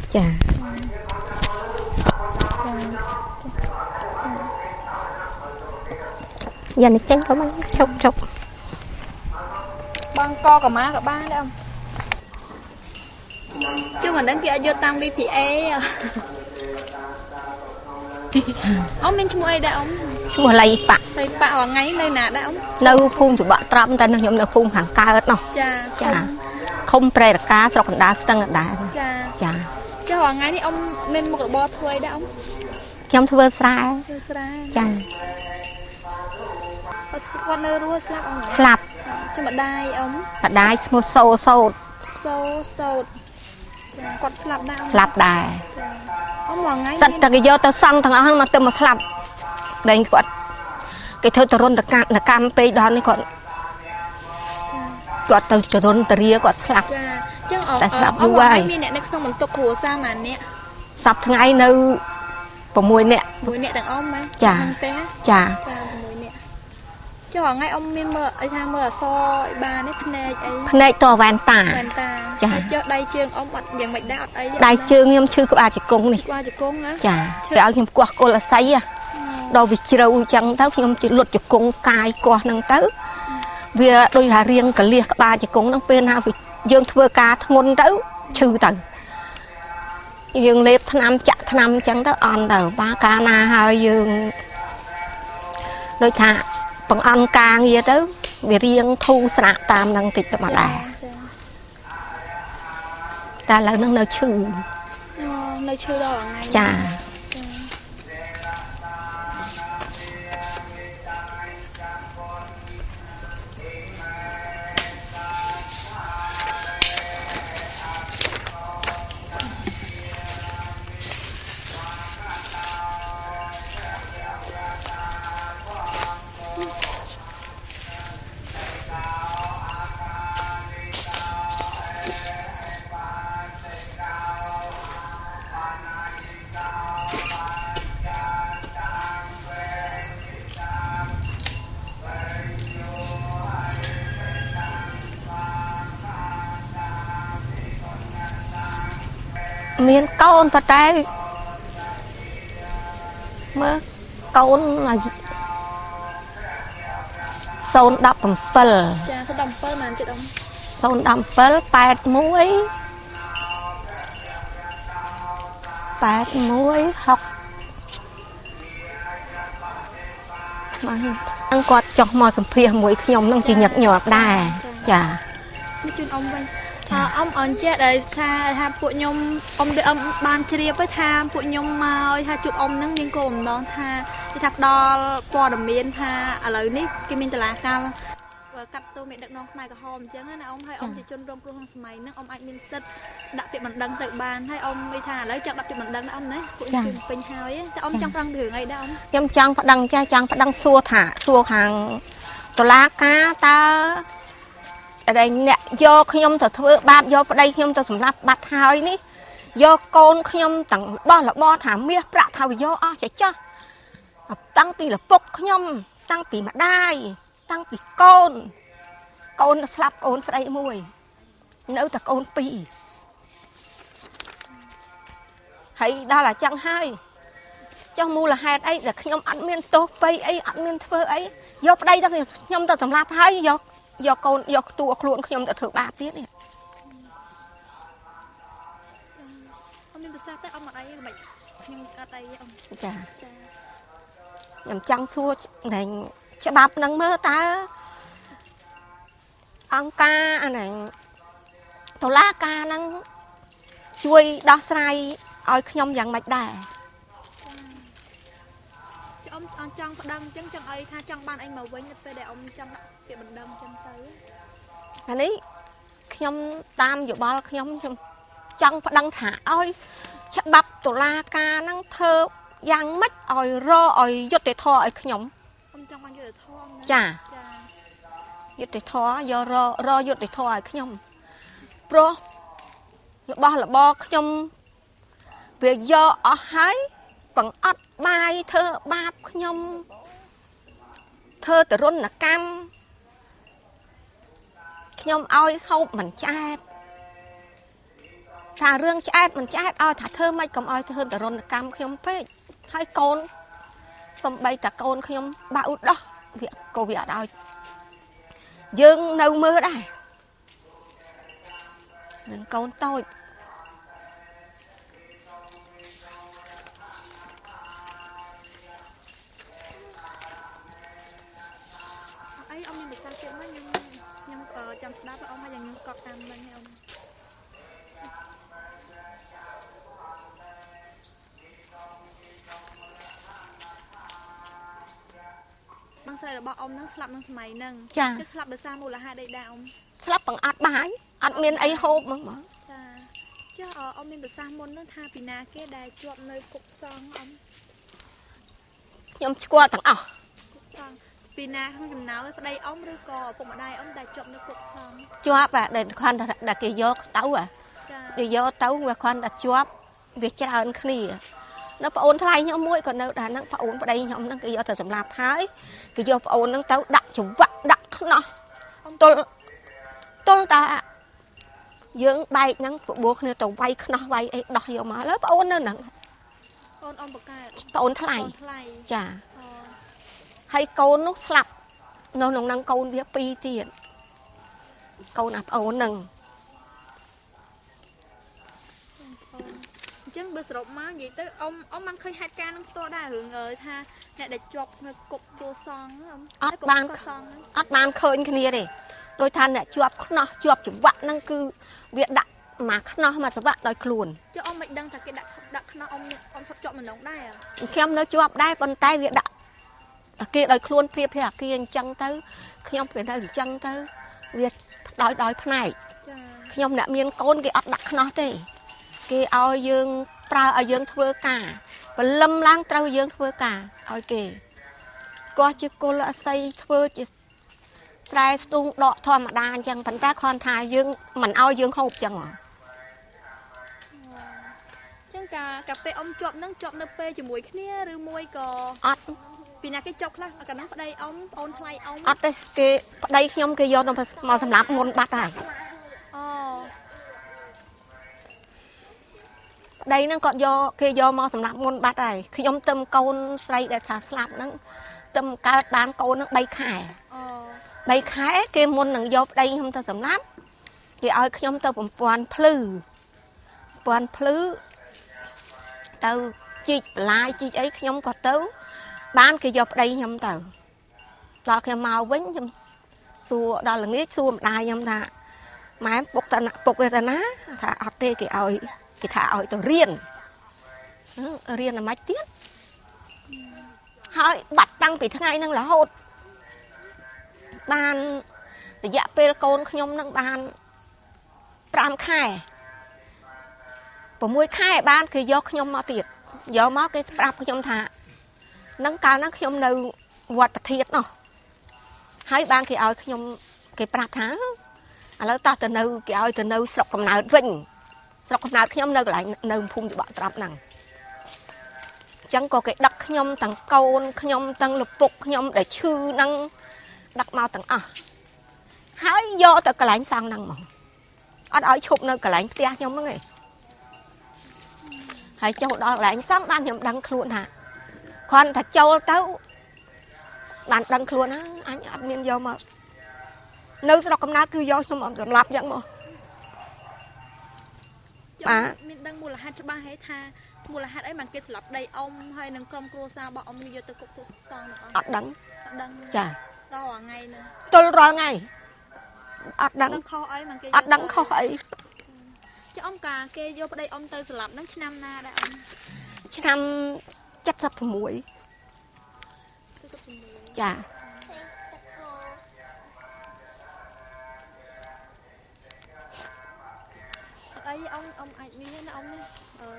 ចាយ៉ាងនេះចេញក៏បានជប់បងកក៏មកក៏បានដែរជួមិនដឹងគេអាចយកតាម VPA អ៊ំមានឈ្មោះអីដែរអ៊ំឈ្មោះលៃប៉ាក់លៃប៉ាក់ថ្ងៃនៅណាដែរអ៊ំនៅភូមិច្បក់ត្រាំតែខ្ញុំនៅភូមិខាងកើតនោះចាឃុំប្រែរកាស្រុកកណ្ដាលស្ទឹងដែរចាចុះថ្ងៃនេះអ៊ំមានមុខរបរធ្វើអីដែរអ៊ំខ្ញុំធ្វើស្រែចាគាត់នៅរស់ស្លាប់អ៊ំស្លាប់ចាំម្ដាយអ៊ំម្ដាយឈ្មោះសូសោតគាត់ស្លាប់ដែរស្លាប់ដែរអ៊ំថ្ងៃសិតតែគេយកទៅសង់ទាំងអស់មកទៅមកស្លាប់តែគាត់គេធ្វើទរណកម្មពេកដល់នេះគាត់ទៅចរុនតារាគាត់ស្លាប់ចាចឹងតែស្លាប់យូរហើយមានអ្នកនៅក្នុងបន្ទុកគ្រួសារម៉ានអ្នកសប្តាហ៍ថ្ងៃនៅ6នាក់ទាំងអ៊ំហ៎ចា 6នាក់ចុះថ្ងៃអ៊ំមានមើលអីថាមើលអសឲ្យបាននេះភ្នែកអីភ្នែកតវ៉ែនតាចាចុះដៃជើងអ៊ំអត់យ៉ាងម៉េចដែរអត់អីដៃជើងខ្ញុំឈឺក្បាលជង្គង់នេះក្បាលជង្គង់ហ៎ចាគេឲ្យខ្ញុំគោះគល់អស័យដល់វាជ្រៅអញ្ចឹងទៅខ្ញុំជិះលុតជង្គង់កាយគោះហ្នឹងទៅវាដូចថារៀងកលៀសក្បាលជង្គង់ហ្នឹងពេលណាយើងធ្វើការធ្ងន់ទៅឈឺទៅយើងលេបថ្នាំចាក់ថ្នាំអញ្ចឹងទៅអន់ទៅបាកាលណាហើយយើងដូចថាបង្អន់ការងារទៅវារៀងធូរស្រាក់តាមនឹងតិចទៅមកដែរតែឥឡូវហ្នឹងនៅឈឺដល់ថ្ងៃចាមានកូនប៉ុន្តែមើលកូន017 ចា017មែនទេអ៊ំ 017 81 60មកគាត់ចុះមកសម្ភាសមួយខ្ញុំនឹងជាញឹកញាប់ដែរចានេះជូនអ៊ំវិញអ៊ំអនចេះដែលថាពួកខ្ញុំអ៊ំដូចអ៊ំបានជ្រាបទៅថាពួកខ្ញុំមកថាជួបអ៊ំហ្នឹងមានគោលបំណងថាគេថាផ្ដល់ព័ត៌មានថាឥឡូវនេះគេមានតឡាការកាត់ទោសមេដឹកនាំខ្មែរក្រហមអញ្ចឹងណាអ៊ំហើយអ៊ំជាជនរងគ្រោះក្នុងសម័យហ្នឹងអ៊ំអាចមានសិទ្ធិដាក់ពាក្យបណ្ដឹងទៅបានហើយអ៊ំនិយាយថាឥឡូវចង់ដាក់ពាក្យបណ្ដឹងណាអ៊ំណាពួកខ្ញុំពេញហើយតែអ៊ំចង់ប្រឹងរឿងអីដែរអ៊ំខ្ញុំចង់ប្តឹងចាស់ចង់ប្តឹងសួរខាងតុលាការតើតែអ្នកយកខ្ញុំទៅធ្វើបាបយកប្តីខ្ញុំទៅសម្លាប់បាត់ហើយនេះយកកូនខ្ញុំទាំងរបស់ថាមាសប្រាក់ថាវាយកអស់ចាស់តាំងពីឪពុកខ្ញុំតាំងពីម្ដាយតាំងពីកូនស្លាប់កូនស្រីមួយនៅតែកូន2ហើយដល់តែចឹងហើយចុះមូលហេតុអីដែលខ្ញុំអត់មានទោសបីអីអត់មានធ្វើអីយកប្តីទៅខ្ញុំទៅសម្លាប់ហើយយកកូនយកតួខ្លួនខ្ញុំទៅធ្វើបាបទៀតនេះអ៊ំមានប្រសាទតែអ៊ំអត់អីមិនខ្ញុំអត់អីអ៊ំចាខ្ញុំចង់សួរតែច្បាប់នឹងមើលតើអង្គការអាហ្នឹងតុលាការហ្នឹងជួយដោះស្រាយឲ្យខ្ញុំយ៉ាងម៉េចដែរអ៊ំចង់ប្តឹងអញ្ចឹងចង់អីថាចង់បានអីមកវិញទៅពេលដែលអ៊ំចង់ដាក់ពាក្យបណ្ដឹងអញ្ចឹងទៅអានេះខ្ញុំតាមយោបល់ខ្ញុំចង់ប្តឹងថាឲ្យច្បាប់តុលាការហ្នឹងធ្វើយ៉ាងម៉េចឲ្យឲ្យយុត្តិធម៌ឲ្យខ្ញុំអ៊ំចង់បានយុត្តិធម៌ចាយុត្តិធម៌យករយុត្តិធម៌ឲ្យខ្ញុំព្រោះរបស់ខ្ញុំវាយកអស់ហើយបង្អត់បាយធ្វើបាបខ្ញុំធ្វើទរណកម្មខ្ញុំឲ្យហូបមិនចែកថារឿងឆ្អែតមិនឆ្អែតឲ្យថាធ្វើម៉េចកុំឲ្យធ្វើតរណកម្មខ្ញុំពេកហើយកូនសំបីតាកូនខ្ញុំបើឧដោះវាក៏វាអត់ឲ្យយើងនៅមើលដែរនឹងកូនតូចអីអ៊ំមានភាសាទៀតមកខ្ញុំចាំស្ដាប់អ៊ំហើយយ៉ាងខ្ញុំកត់តាមមិញអ៊ំបងស្រីរបស់អ៊ំនឹងស្លាប់នឹងសម័យហ្នឹងគឺស្លាប់ដោយសារមូលហេតុអីដែរអ៊ំស្លាប់បង្អត់បាយអត់មានអីហូបហ្មងចាចុះអ៊ំមានប្រសាសន៍មុនហ្នឹងថាពីណាគេដែលជាប់នៅគុកសង្ឃអ៊ំខ្ញុំស្គាល់ទាំងអស់សង្ឃពីណាក្នុងចំណោមប្តីអ៊ំឬក៏ឪពុកម្ដាយអ៊ំដែលជាប់នៅគុកសង្ឃជាប់ដែលគ្រាន់តែគេយកទៅគេយកទៅវាគ្រាន់តែជាប់វាច្រើនគ្នានៅប្អូនថ្លៃខ្ញុំមួយក៏នៅដែរហ្នឹងប្អូនប្តីខ្ញុំហ្នឹងគេយកទៅសម្លាប់ហើយគេយកប្អូនហ្នឹងទៅដាក់ច្រវាក់ដាក់ខ្នោះទល់តាយើងបែកហ្នឹងប្របួរគ្នាទៅវាយខ្នោះវាយអីដោះយកមកលើប្អូននៅហ្នឹងប្អូនអ៊ំបកើតប្អូនថ្លៃចាហើយកូននោះស្លាប់នៅក្នុងហ្នឹងកូនវា2ទៀតកូនអាប្អូនហ្នឹងអញ្ចឹងបើសរុបមកនិយាយទៅអ៊ំបានឃើញហេតុការណ៍នឹងផ្ទាល់ដែររឿងថាអ្នកដែលជាប់នៅគុកទួលសង្ឃអត់បានឃើញគ្នាទេដោយថាអ្នកជាប់ខ្នោះជាប់ច្រវាក់ហ្នឹងគឺវាដាក់មកខ្នោះមកស្វាក់ដោយខ្លួនចុះអ៊ំមិនដឹងថាគេដាក់ខ្នោះអ៊ំផុតជាប់ម្ដងដែរខ្ញុំនៅជាប់ដែរប៉ុន្តែវាដាក់គេដោយខ្លួនព្រៀបអាគារអញ្ចឹងទៅខ្ញុំពេលទៅអញ្ចឹងទៅវាដោយផ្នែកខ្ញុំអ្នកមានកូនគេអត់ដាក់ខ្នោះទេគេឲ្យយើងប្រើឲ្យយើងធ្វើការបលឹមឡើងត្រូវយើងធ្វើការឲ្យគេគាត់ជាគុលអស័យធ្វើជាស្រែស្ទូងដកធម្មតាអញ្ចឹងប៉ុន្តែគ្រាន់ថាយើងមិនឲ្យយើងហូបអញ្ចឹងហ៎អញ្ចឹងកាពេលអ៊ំជាប់នឹងជាប់នៅពេលជាមួយគ្នាឬមួយក៏អត់ពីណាគេជាប់ខ្លះកាលណាប្តីអ៊ំប្អូនថ្លៃអ៊ំអត់ទេគេប្តីខ្ញុំគេយកមកសម្រាប់មុនបាត់ហើយអូប្តីហ្នឹងគាត់យកគេយកមកសម្រាប់មុនបាត់ហើយខ្ញុំទឹមកូនស្រីដែលថាស្លាប់ហ្នឹងទឹមកើតបានកូនហ្នឹង3ខែ3ខែគេមុននឹងយកប្តីខ្ញុំទៅសម្លាប់គេឲ្យខ្ញុំទៅប្រព័ន្ធភ្លឺទៅជីកបន្លាយជីកអីខ្ញុំក៏ទៅបានគេយកប្តីខ្ញុំទៅដល់ខ្ញុំមកវិញខ្ញុំសួរដល់ល្ងាចសួរម្ដាយខ្ញុំថាម៉ែពុកវេទនាថាអត់ទេគេឲ្យគេថាឲ្យទៅរៀនអាម៉េចទៀតហើយបាត់តាំងពីថ្ងៃហ្នឹងរហូតបានរយៈពេលកូនខ្ញុំនឹងបាន5ខែ6ខែបានគេយកខ្ញុំមកទៀតយកមកគេប្រាប់ខ្ញុំថានឹងកាលហ្នឹងខ្ញុំនៅវត្តប្រធាននោះហើយបានគេឲ្យខ្ញុំគេប្រាប់ថាឥឡូវតោះទៅនៅគេឲ្យទៅនៅស្រុកកំណើតវិញស្រុកកំណើតខ្ញុំនៅកន្លែងនៅភូមិច្បក់ត្រាប់ហ្នឹងអញ្ចឹងក៏គេដឹកខ្ញុំទាំងកូនខ្ញុំទាំងលពុកខ្ញុំដែលឈឺហ្នឹងដឹកមកទាំងអស់ហើយយកទៅកន្លែងសង់ហ្នឹងមកអត់ឲ្យឈប់នៅកន្លែងផ្ទះខ្ញុំហ្នឹងឯងហើយចូលដល់កន្លែងសង់បានខ្ញុំដឹងខ្លួនថាគ្រាន់តែចូលទៅបានដឹងខ្លួនណាអញអត់មានយកមកនៅស្រុកកំណើតគឺយកខ្ញុំសម្លាប់យ៉ាងមកបាទមានដឹងមូលហេតុច្បាស់ហេថាមូលហេតុអីបានគេស្លាប់ដីអ៊ំហើយនឹងក្រុមគ្រួសាររបស់អ៊ំយកទៅគុកទូសងអត់ដឹងចាដល់រាល់ថ្ងៃហ្នឹងទល់រាល់ថ្ងៃអត់ដឹងខុសអីបានគេអត់ដឹងខុសអីចុះអ៊ំកាគេយកប្តីអ៊ំទៅស្លាប់ហ្នឹងឆ្នាំណាដែរអ៊ំឆ្នាំ76ចាអីអ៊ំអាចមានណាអ៊ំនេះ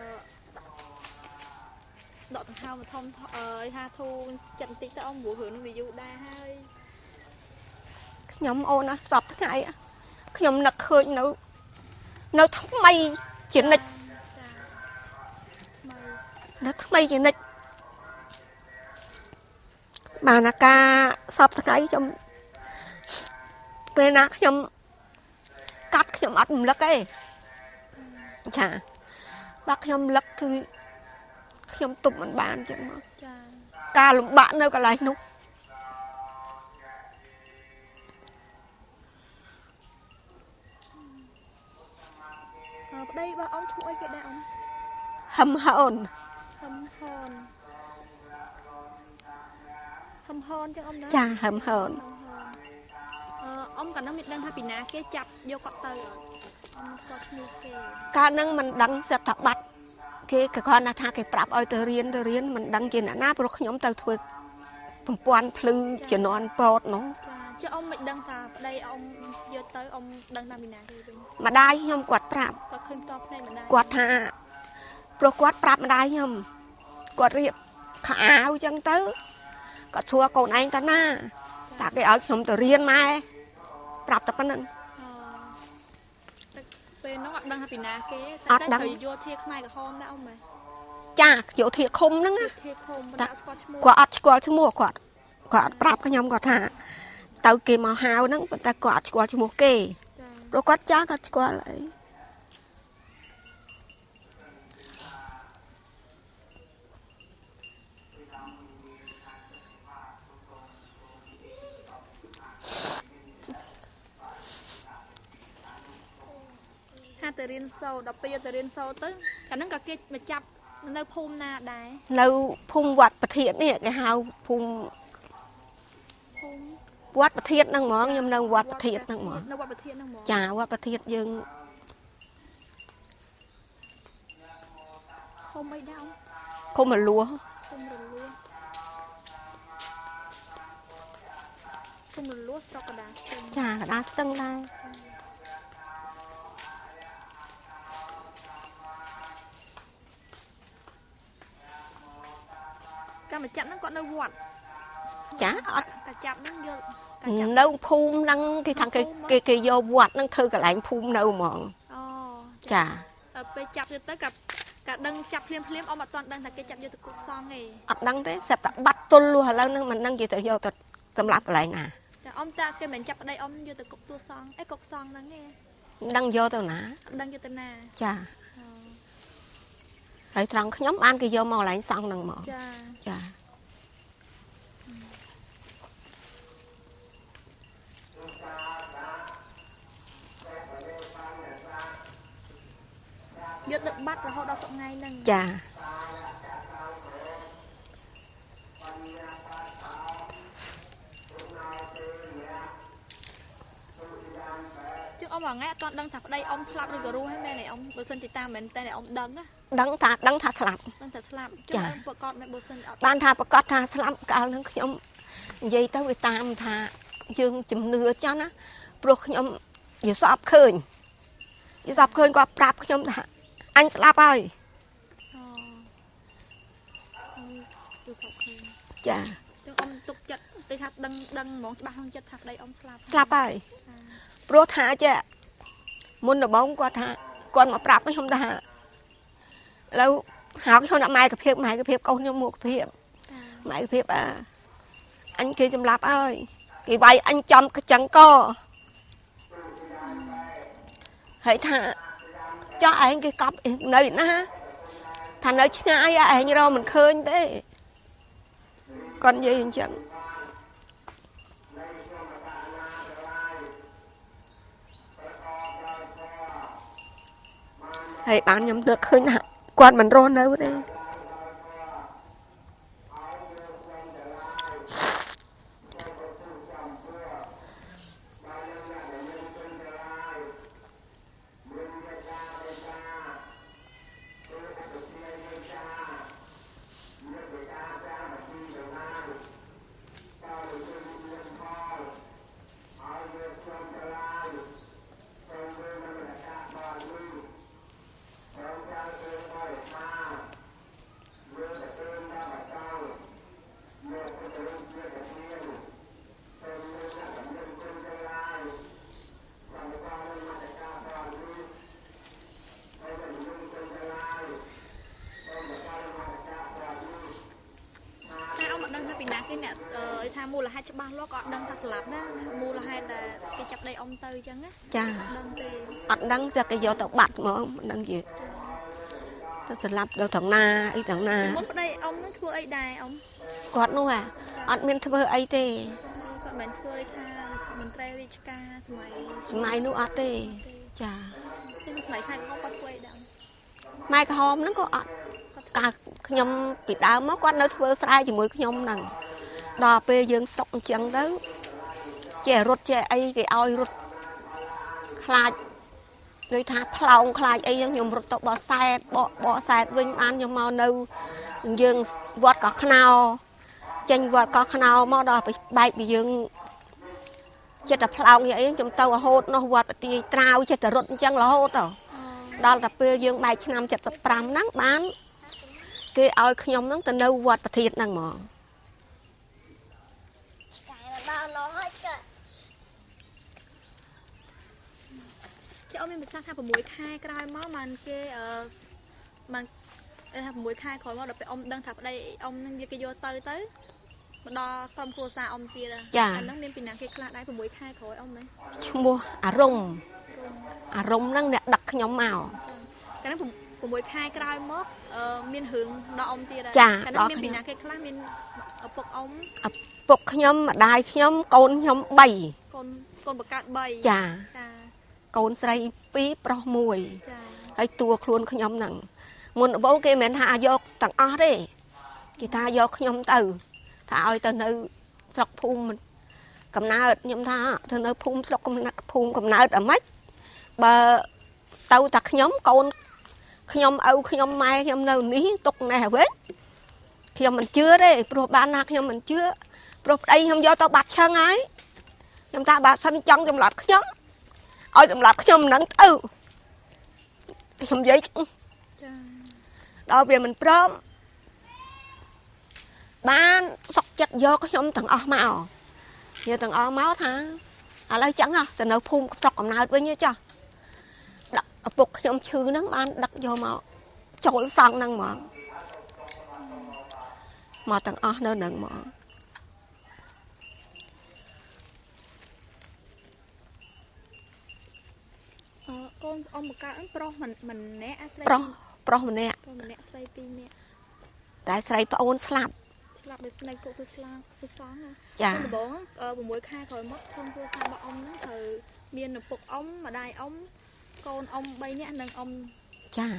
ដកដង្ហើមធំថាធូរចិត្តបន្តិចទៅអ៊ំព្រោះរឿងនេះវាយូរដែរហើយខ្ញុំអូនណាសពថ្ងៃខ្ញុំនឹកឃើញនៅថ្មីជានិច្ចនៅថ្មីជានិច្ចបានអាការសពថ្ងៃខ្ញុំពេលណាខ្ញុំកាត់ខ្ញុំអត់រំលឹកទេចាបើខ្ញុំលឹកគឺខ្ញុំទប់មិនបានចឹងមកចាការលំបាកនៅកន្លែងនោះប្តីរបស់អ៊ំឈ្មោះអីគេដែរអ៊ំហឹមហូនហឹមហូនចឹងអ៊ំណាចាហឹមហូនអ៊ំកាលនោះមានដឹងថាពីណាគេចាប់យកគាត់ទៅអ៊ំស្គាល់ឈ្មោះគេកាលហ្នឹងមិនដឹងស្រាប់តែបាត់គេក៏គាត់ណាថាគេប្រាប់ឲ្យទៅរៀនមិនដឹងជាអ្នកណាព្រោះខ្ញុំទៅធ្វើប្រព័ន្ធភ្លឺជំនាន់ប្រូតនោះចាអ៊ំមិនដឹងថាប្តីអ៊ំយកទៅអ៊ំដឹងថាពីណាគេវិញម្ដាយខ្ញុំគាត់ប្រាប់គាត់ឃើញតបភ្នែកម្ដាយគាត់ថាព្រោះគាត់ប្រាប់ម្ដាយខ្ញុំគាត់រៀបខោអាវចឹងទៅគាត់សួរកូនឯងទៅណាតាគេឲ្យខ្ញុំទៅរៀនម៉ែប្រាប់តែប៉ុណ្្នឹងពេលនោះអត់ដឹងថាពីណាគេតែត្រូវយោធាខ្មែរក្រហមដែរអ៊ំម៉ែចាយោធាឃុំហ្នឹងធាឃុំមិនស្គាល់ឈ្មោះគាត់អត់ស្គាល់ឈ្មោះគាត់អត់ប្រាប់ខ្ញុំគាត់ថាទៅគេមកហៅហ្នឹងប៉ុន្តែគាត់អត់ស្គាល់ឈ្មោះគេព្រោះគាត់ចាស់គាត់ស្គាល់អីទៅរៀនសូត្រដល់ពេលទៅរៀនសូត្រទៅកាលហ្នឹងក៏គេមកចាប់នៅភូមិណាដែរនៅភូមិវត្តប្រធាននេះគេហៅភូមិវត្តប្រធានហ្នឹងហ្មងខ្ញុំនៅវត្តប្រធានហ្នឹងហ្មងនៅវត្តប្រធានហ្នឹងហ្មងចាវត្តប្រធានយើងឃុំអីដែរឃុំរលួឃុំរលួស្រុកកដាស្ទឹងចាកដាស្ទឹងដែរការមកចាប់ហ្នឹងគាត់នៅវត្តចាអត់ការចាប់ហ្នឹងយកនៅភូមិហ្នឹងគេថាគេយកវត្តហ្នឹងធ្វើកន្លែងភូមិនៅហ្មងអូចាដល់ពេលចាប់យកទៅកាដឹងចាប់ភ្លាមអមអត់ទាន់ដឹងថាគេចាប់យកទៅគុកសង្ឃទេអត់ដឹងទេស្រាប់តែបាត់ទល់លុះឥឡូវហ្នឹងមិនដឹងគេទៅយកទៅសម្រាប់កន្លែងណាតែអមតាគេមិនចាប់ប្តីអមយកទៅគុកទួលសង្ឃអីគុកសង្ឃហ្នឹងទេមិនដឹងយកទៅណាអត់ដឹងយកទៅណាចាហើយត្រង់ខ្ញុំបានគេយកមកកន្លែងសង្ឃហ្នឹងមកចាយកទៅបាត់រហូតដល់សប្តាហ៍ហ្នឹងចាជឹងអ៊ំមួយថ្ងៃអត់ទាន់ដឹងថាប្តីអ៊ំស្លាប់ឬក៏រស់ហ្នឹងមែនទេអ៊ំបើសិនជាតាមមែនតែអ៊ំដឹងថាស្លាប់ចាប្រកាសមែនបើសិនអត់បានថាប្រកាសថាស្លាប់កាលហ្នឹងខ្ញុំនិយាយទៅវាតាមថាយើងជំនឿចាស់ណាព្រោះខ្ញុំយល់ស្អប់ឃើញគាត់ប្រាប់ខ្ញុំថាអញស្លាប់ហើយយល់ស្អប់ឃើញចាចឹងអ៊ំទុកចិត្តទៅថាដឹងហ្មងច្បាស់ក្នុងចិត្តថាប្តីអ៊ំស្លាប់ហើយព្រោះថាចេះមុនដំបូងគាត់ថាគាត់មកប្រាប់ខ្ញុំថាឥឡូវហៅខ្ញុំថាម៉ែកភាពកូនខ្ញុំមុខភាពម៉ែកភាពអញគេសម្លាប់ហើយគេវាយអញចំចង្កហើយថាចោះឯងគេកប់នៅណាថានៅឆ្ងាយឯងរកមិនឃើញទេគាត់និយាយអញ្ចឹងហើយបានខ្ញុំទើបឃើញថាគាត់មិនរស់នៅទេមានអ្នកថាមូលហេតុច្បាស់លាស់ក៏អត់ដឹងថាស្លាប់ណាមូលហេតុដែលគេចាប់ដីអ៊ំទៅអញ្ចឹងណាចាដឹងទេអត់ដឹងតែគេយកទៅបាត់ហ្មងមិនដឹងទេទៅស្លាប់ដល់ត្រង់ណាអីត្រង់ណាមុនប្តីអ៊ំនឹងធ្វើអីដែរអ៊ំគាត់នោះអត់មានធ្វើអីទេគាត់មិនធ្វើឲ្យថាមន្ត្រីរាជការសម័យនោះអត់ទេចាចឹងសម័យខែក្រហមគាត់ធ្វើអីដែរម៉ែក្រហមហ្នឹងក៏អត់កាលខ្ញុំពីដើមមកគាត់នៅធ្វើស្រែជាមួយខ្ញុំហ្នឹងដល់ពេលយើងស្រុកអញ្ចឹងទៅចេះរត់ចេះអីគេឲ្យរត់ខ្លាចដូចថាផ្លោងខ្លាចអីហ្នឹងខ្ញុំរត់ទៅបោះសែតបកសែតវិញបានខ្ញុំមកនៅយើងវត្តកោះខ្នោចេញវត្តកោះខ្នោមកដល់បែកពីយើងចិត្តតែផ្លោងអីខ្ញុំទៅរហូតនោះវត្តទាយត្រាវចិត្តតែរត់អញ្ចឹងរហូតដល់តែពេលយើងបែកឆ្នាំ75ហ្នឹងបានគេឲ្យខ្ញុំហ្នឹងទៅនៅវត្តប្រធានហ្នឹងហ្មងចាអ៊ំមានប្រសាសន៍ថា6ខែក្រោយមកបានគេបានថា6ខែក្រោយមកដល់ពេលអ៊ំដឹងថាប្តីអ៊ំនឹងវាគេយកទៅមកដល់ក្រុមគ្រួសារអ៊ំទៀតអាហ្នឹងមានពីណាគេខ្លះដែរ6ខែក្រោយអ៊ំណាឈ្មោះអារម្មណ៍ហ្នឹងអ្នកដឹកខ្ញុំមកកាលហ្នឹង6ខែក្រោយមកមានរឿងដល់អ៊ំទៀតចាកាលហ្នឹងមានពីណាគេខ្លះមានឪពុកអ៊ំឪពុកខ្ញុំម្ដាយខ្ញុំកូនខ្ញុំ3 កូនបកើត 3ចាកូនស្រី2ប្រុស1ចាហើយតួខ្លួនខ្ញុំហ្នឹងមុនដំបូងគេមិនថាយកទាំងអស់ទេគេថាយកខ្ញុំទៅថាឲ្យទៅនៅស្រុកភូមិកំណើតខ្ញុំថាទៅនៅភូមិស្រុកភូមិកំណើតអាម៉េចបើទៅតែខ្ញុំកូនខ្ញុំឪខ្ញុំម៉ែខ្ញុំនៅនេះទុកណេះវិញខ្ញុំមិនជឿទេព្រោះបានណាខ្ញុំមិនជឿព្រោះប្តីខ្ញុំយកទៅបាត់ឆឹងហើយខ្ញុំថាបើសិនចង់ចម្លាត់ខ្ញុំឲ្យចម្លាត់ខ្ញុំហ្នឹងទៅខ្ញុំនិយាយចាដល់វាមិនព្រមបានសុកចិត្តយកខ្ញុំទាំងអស់មកយកទាំងអស់មកថាឥឡូវចឹងទៅនៅភូមិស្រុកកំណើតវិញចាដាក់ឪពុកខ្ញុំឈឺហ្នឹងបានដឹកយកមកចូលសង់ហ្នឹងមកទាំងអស់នៅហ្នឹងមកកូនអ៊ំបកើតប្រុសម្នាក់អាស្រីប្រុសម្នាក់ស្រី2នាក់តែស្រីប្អូនស្លាប់ដោយស្នេហ៍គុកទៅស្លាប់ទៅសងចាដំបង6ខែក្រោយមកក្នុងគ្រួសាររបស់អ៊ំហ្នឹងត្រូវមានឪពុកអ៊ំម្ដាយអ៊ំកូនអ៊ំ3នាក់និងអ៊ំចា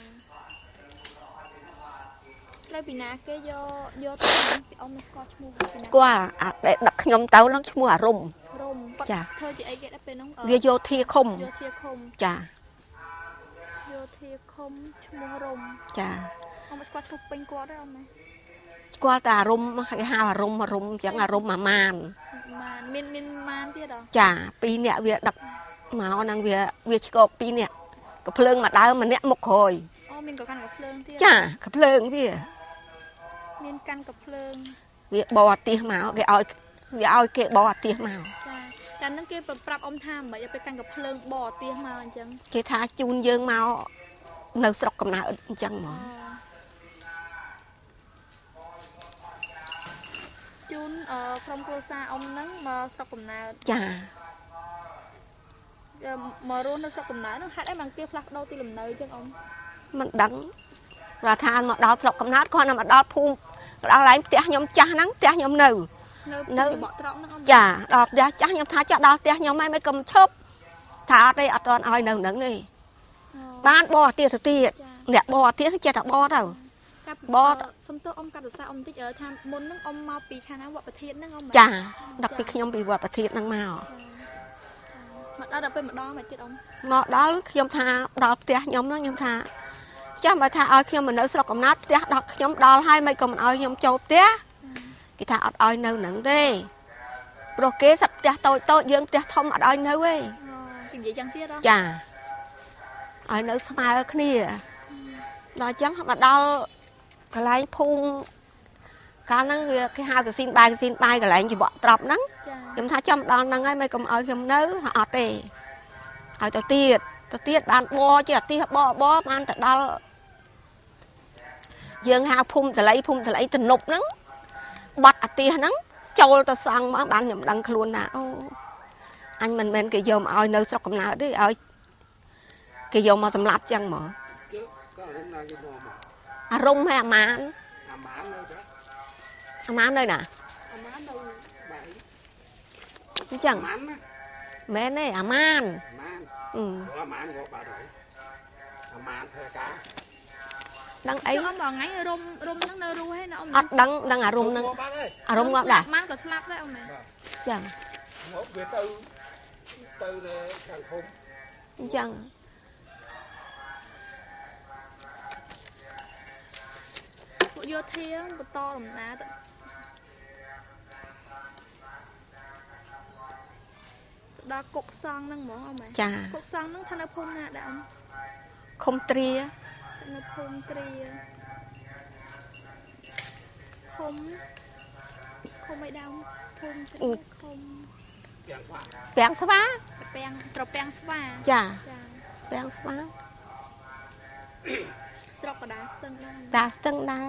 ត្រូវពីណាគេយកទៅពីអ៊ំស្គាល់ឈ្មោះពីណាគាត់ដែលដឹកខ្ញុំទៅនឹងឈ្មោះអារម្មណ៍ចាធ្វើជាអីគេដល់ពេលហ្នឹងវាយោធាឃុំចាយោធាឃុំឈ្មោះរំចាអ៊ំស្គាល់ឈ្មោះពេញគាត់ទេអ៊ំណាស្គាល់តែអារម្មណ៍គេហៅអារម្មណ៍អញ្ចឹងអារម្មណ៍អាម៉ានមានម៉ានទៀតចា2នាក់វាដឹកមកហ្នឹងវាឆ្កប2នាក់កំភ្លើងមកដើមម្នាក់មុខក្រោយមានក៏កាន់កំភ្លើងទៀតចាកំភ្លើងវាមានកាន់កំភ្លើងវាបោអាទិះមកគេឲ្យគេបោអាទិះមកចាតែហ្នឹងគេប្រាប់អ៊ំថាមិនឲ្យពេលកាន់កំភ្លើងបោអាទិះមកអញ្ចឹងគេថាជូនយើងមកនៅស្រុកកំណើតអញ្ចឹងហ្មងជូនក្រុមគ្រួសារអ៊ំហ្នឹងមកស្រុកកំណើតចាមករស់នៅស្រុកកំណើតហ្នឹងហេតុអីបានគេផ្លាស់ប្ដូរទីលំនៅអញ្ចឹងអ៊ំមិនដឹងរដ្ឋាភិបាលមកដល់ស្រុកកំណើតគាត់នៅមកដល់ភូមិដល់កន្លែងផ្ទះខ្ញុំចាស់ហ្នឹងផ្ទះខ្ញុំនៅបកត្រកហ្នឹងចាដល់ផ្ទះចាស់ខ្ញុំថាចាស់ដល់ផ្ទះខ្ញុំហើយមិនក៏ឈប់ថាអត់ទេអត់ទាន់ឲ្យនៅហ្នឹងទេបានបោអាទិះទៅទៀតអ្នកបោអាទិះចេះតែបោទៅបោសុំទោសអ៊ំកាត់រសាអ៊ំតិចថាមុនហ្នឹងអ៊ំមកពីខាងណាវត្តប្រធានហ្នឹងអ៊ំចាដឹកពីខ្ញុំពីវត្តប្រធានហ្នឹងមកដល់ពេលម្ដងមកទៀតអ៊ំមកដល់ខ្ញុំថាដល់ផ្ទះខ្ញុំហ្នឹងខ្ញុំថាចាំបើថាឲ្យខ្ញុំមកនៅស្រុកកំណើតផ្ទះដល់ខ្ញុំដល់ហើយមិនក៏មិនឲ្យខ្ញុំចូលផ្ទះគេថាអត់ឲ្យនៅហ្នឹងទេព្រោះគេសិតផ្ទះតូចយើងផ្ទះធំអត់ឲ្យនៅទេគេនិយាយយ៉ាងទៀតចាឲ្យនៅស្មើគ្នាដល់អញ្ចឹងមកដល់កន្លែងភូមិកាលហ្នឹងវាគេហៅកាស៊ីនបាយកន្លែងជីវក់ត្រប់ហ្នឹងខ្ញុំថាចាំដល់ហ្នឹងហើយមិនក៏ឲ្យខ្ញុំនៅថាអត់ទេឲ្យទៅទៀតបានបោជាអាទិះបោបានទៅដល់យើងហៅភូមិតលៃទំនប់ហ្នឹង bọt à tia nắng trâu tao sang mà bạn nhầm đăng luôn nè ô anh mình bên cái dầu mà oi nơi sọc cầm nào đấy oi cái dầu mà tầm lạp chăng mà à rung hay à mán nơi nè chẳng mẹ này à man đăng ấy ông bảo ngay rung nó nơi ru hay nó ông đăng à rung nâng à rung ngọc đã man có slap đấy ông này chẳng chẳng bộ vô thiên bộ to làm ná đó cục son nâng món ông mày chà cục son nâng thanh phun nè đã ông không tria thanh phun tria không mấy đau phun không bèn spa bèn spa chà bèn spa sọc cả đá sưng đá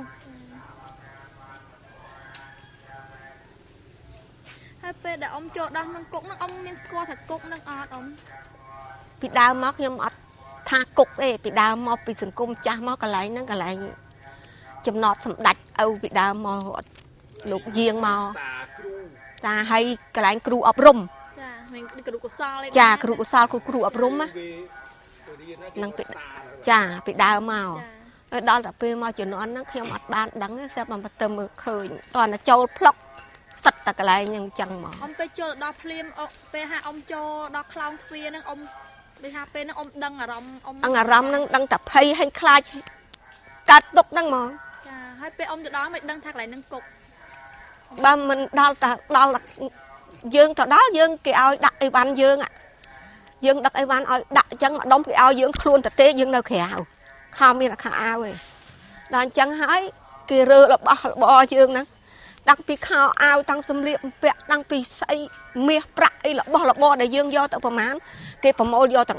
hai pe đã ông cho đăng nâng cục nâng ông miên squat thật cục nâng ọt ông bị đau móc nhưng mà tha cục ấy bị đau móc bị sừng cung cha móc cái lại chấm nọt thầm đạch âu bị đau móc lục giềng móc ta hay cái lại kêu ấp rum mình kêu của sao lên cha kêu của sao kêu ấp rum á năng bị cha bị đau màu đó là pe màu chỉ nó nó theo mặt ban đắng sẽ bằng mặt tầm khơi toàn là châu plok sạch ta cái lại nhưng chẳng mà ông pe cho đo phim pe ha ông cho đo clown phia nâng ông pe ha pe nâng ông đăng ở rầm ông đăng ở rầm nâng đăng tập hay khai cắt đục đăng mà hai pe ông cho đó mình đăng thạc lại nâng cục ba mình đo là dương thọ đó dương cái ao đặt ai ban dương ạ dương đặt ai ban ao đặt chân mà đông cái ao dương luôn tập tê dương đâu khéo không biết là khá ao rồi đàn chân hái kia rơ là bỏ dương nè đăng pi khao ao tăng tâm liệm vẹn đăng pi say mía bại là bỏ để dương do tự phẩm án cái phẩm môi do